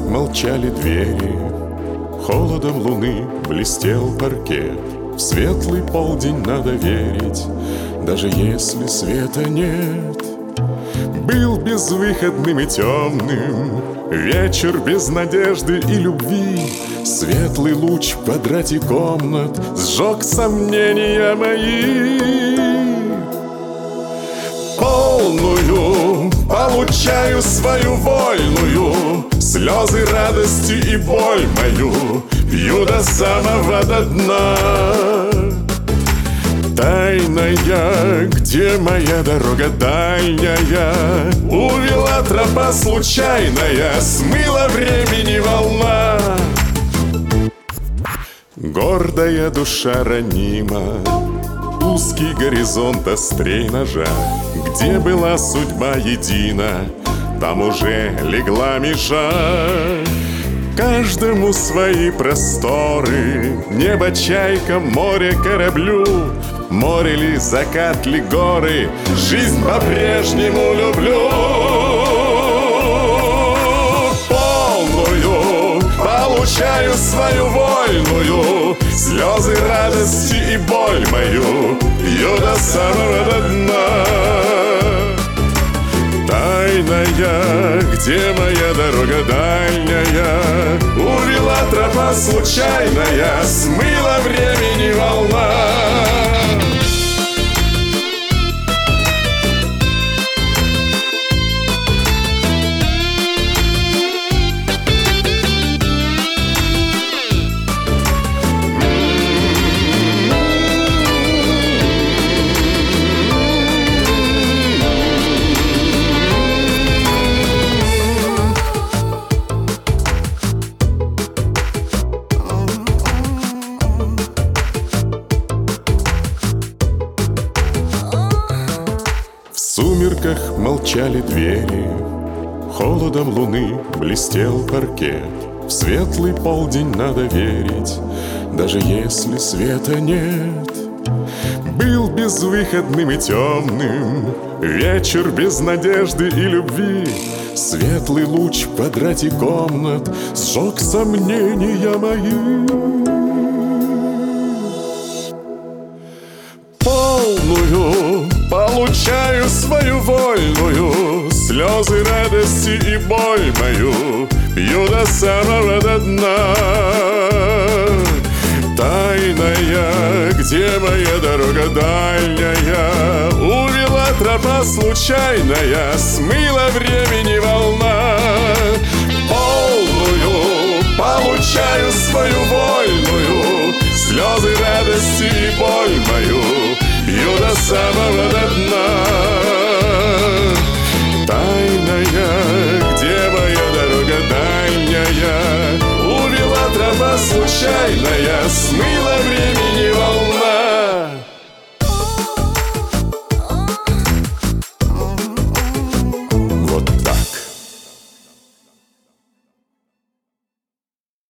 молчали двери, холодом луны блестел паркет. В светлый полдень надо верить, даже если света нет. Был безвыходным и темным вечер без надежды и любви. Светлый луч в квадрате комнат сжег сомнения мои. Полную получаю свою вольную, слезы радости и боль мою пью до самого до дна. Тайная, где моя дорога дальняя? Увела тропа случайная, смыла времени волна. Гордая душа ранима, узкий горизонт острей ножа. Где была судьба едина, там уже легла межа. Каждому свои просторы, небо чайкам, море кораблю. Море ли, закат ли, горы, жизнь по-прежнему люблю. Полную получаю свою вольную, слезы радости и боль мою пью до самого до дна. Тайная, где моя дорога дальняя? Увела тропа случайная, смыла времени волна. В сумерках молчали двери, холодом луны блестел паркет. В светлый полдень надо верить, даже если света нет. Был безвыходным и темным вечер без надежды и любви. Светлый луч в квадрате комнат сжег сомнения мои. Полную получаю свою вольную, слезы радости и боль мою пью до самого до дна. Тайная, где моя дорога дальняя? Увела тропа случайная, смыла времени волна. Полную получаю свою вольную, слезы радости и боль мою пью до самого до дна. Тайная, где моя дорога дальняя? Увела тропа случайная, смыла